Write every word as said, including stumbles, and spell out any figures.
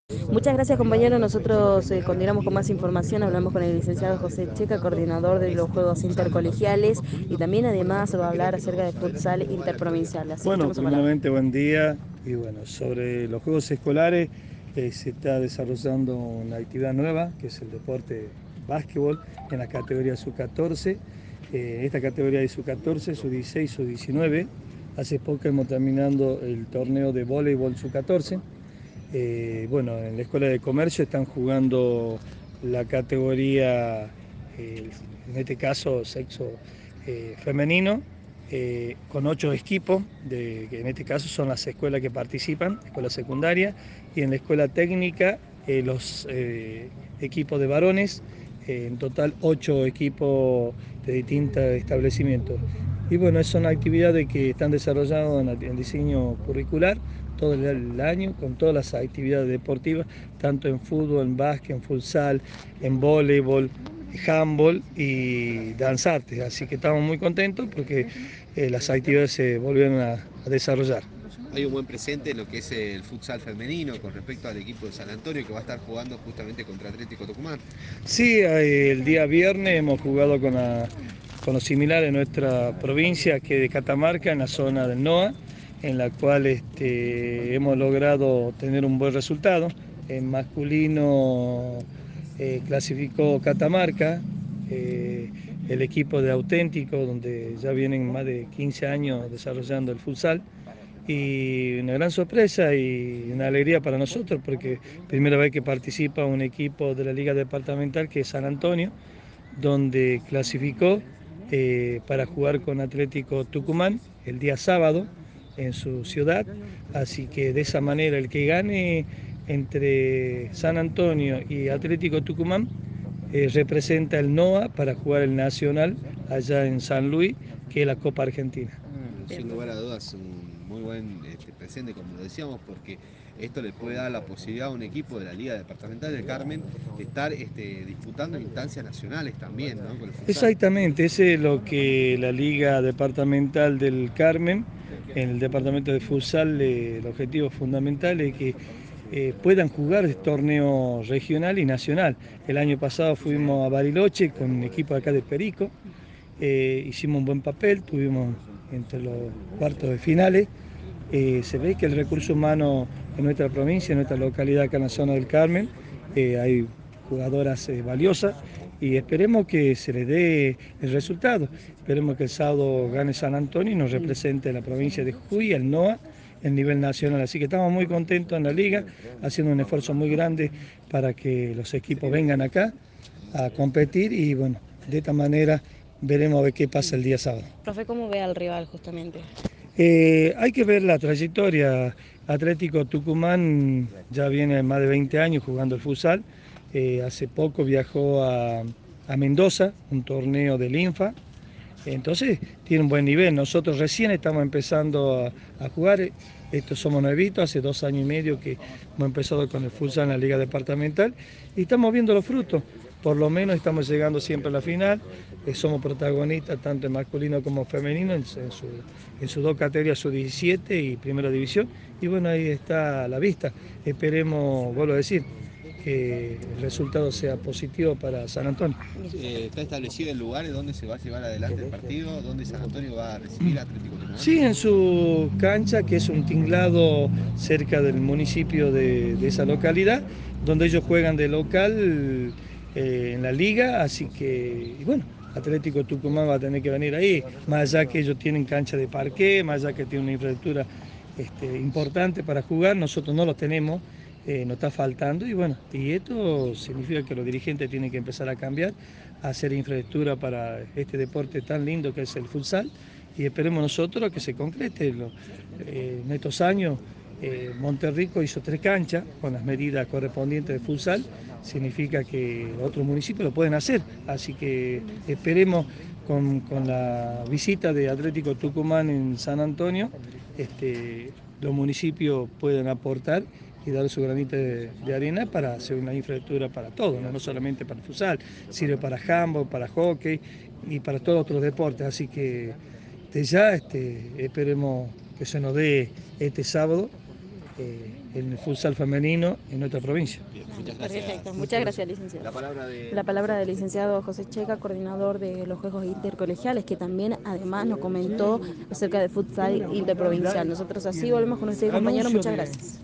Muchas gracias, compañero. Nosotros eh, continuamos con más información. Hablamos con el licenciado José Checa, coordinador de los Juegos Intercolegiales, y también además va a hablar acerca de futsal interprovincial. Así que Bueno, echamos su palabra. primeramente buen día. Y bueno, sobre los Juegos Escolares eh, se está desarrollando una actividad nueva, que es el deporte básquetbol en la categoría sub catorce. Eh, esta categoría de sub catorce, sub dieciséis, sub diecinueve. Hace poco hemos terminado el torneo de voleibol sub catorce. Eh, bueno, en la Escuela de Comercio están jugando la categoría, eh, en este caso sexo eh, femenino, eh, con ocho equipos, de, que en este caso son las escuelas que participan, escuela secundaria, y en la escuela técnica eh, los eh, equipos de varones, eh, en total ocho equipos de distintos establecimientos. Y bueno, son actividades que están desarrolladas en el diseño curricular todo el año con todas las actividades deportivas, tanto en fútbol, en básquet, en futsal, en voleibol, handball y danzarte. Así que estamos muy contentos porque eh, las actividades se volvieron a, a desarrollar. Hay un buen presente en lo que es el futsal femenino con respecto al equipo de San Antonio que va a estar jugando justamente contra Atlético Tucumán. Sí, el día viernes hemos jugado con, la, con los similares en nuestra provincia, que es de Catamarca, en la zona del NOA, en la cual este, hemos logrado tener un buen resultado. En masculino eh, clasificó Catamarca, eh, el equipo de Auténtico, donde ya vienen más de quince años desarrollando el futsal. Y una gran sorpresa y una alegría para nosotros porque primera vez que participa un equipo de la Liga Departamental, que es San Antonio, donde clasificó eh, para jugar con Atlético Tucumán el día sábado en su ciudad. Así que de esa manera el que gane entre San Antonio y Atlético Tucumán eh, representa el NOA para jugar el Nacional allá en San Luis, que es la Copa Argentina. Sin lugar a dudas, un muy buen este, presente, como lo decíamos, porque esto le puede dar la posibilidad a un equipo de la Liga Departamental del Carmen de estar este, disputando instancias nacionales también, ¿no? Con el futsal. Exactamente, ese es lo que la Liga Departamental del Carmen, en el departamento de futsal, eh, el objetivo fundamental es que eh, puedan jugar torneo regional y nacional. El año pasado fuimos a Bariloche con un equipo acá de Perico, eh, hicimos un buen papel, tuvimos entre los cuartos de finales. Eh, se ve que el recurso humano en nuestra provincia, en nuestra localidad, acá en la zona del Carmen, eh, hay jugadoras eh, valiosas y esperemos que se les dé el resultado. Esperemos que el sábado gane San Antonio y nos represente la provincia de Jujuy, el NOA, en nivel nacional. Así que estamos muy contentos en la liga, haciendo un esfuerzo muy grande para que los equipos vengan acá a competir y bueno, de esta manera veremos a ver qué pasa el día sábado. Profe, ¿cómo ve al rival justamente? Eh, hay que ver la trayectoria. Atlético Tucumán ya viene más de veinte años jugando el futsal. Eh, hace poco viajó a, a Mendoza, un torneo del INFA. Entonces tiene un buen nivel. Nosotros recién estamos empezando a, a jugar. Estos somos nuevitos, hace dos años y medio que hemos empezado con el futsal en la Liga Departamental y estamos viendo los frutos. Por lo menos estamos llegando siempre a la final. Eh, somos protagonistas tanto en masculino como femenino en, en, su, en sus dos categorías, sub diecisiete y primera división. Y bueno, ahí está a la vista. Esperemos, vuelvo a decir, que el resultado sea positivo para San Antonio. Eh, ¿Está establecido el lugar en donde se va a llevar adelante el partido? ¿Dónde San Antonio va a recibir a Atlético Tucumán? Sí, en su cancha, que es un tinglado cerca del municipio de, de esa localidad, donde ellos juegan de local eh, en la liga, así que, y bueno, Atlético Tucumán va a tener que venir ahí, más allá que ellos tienen cancha de parqué, más allá que tienen una infraestructura este, importante para jugar, nosotros no lo tenemos. Eh, nos está faltando y bueno, y esto significa que los dirigentes tienen que empezar a cambiar, a hacer infraestructura para este deporte tan lindo que es el futsal y esperemos nosotros que se concrete. Lo, eh, en estos años eh, Monterrico hizo tres canchas con las medidas correspondientes de futsal, significa que otros municipios lo pueden hacer, así que esperemos con, con la visita de Atlético Tucumán en San Antonio, este, los municipios pueden aportar y dar su granito de, de arena para hacer una infraestructura para todo, ¿no? No solamente para el futsal, sirve para handball, para hockey y para todos otros deportes, así que de ya este, esperemos que se nos dé este sábado. Eh, en el futsal femenino en nuestra provincia. Bien, muchas gracias. Perfecto, muchas gracias, licenciado. La palabra de... La palabra del licenciado José Checa, coordinador de los Juegos Intercolegiales, que también además nos comentó acerca de futsal interprovincial. Nosotros así volvemos con ustedes, compañeros. Muchas gracias.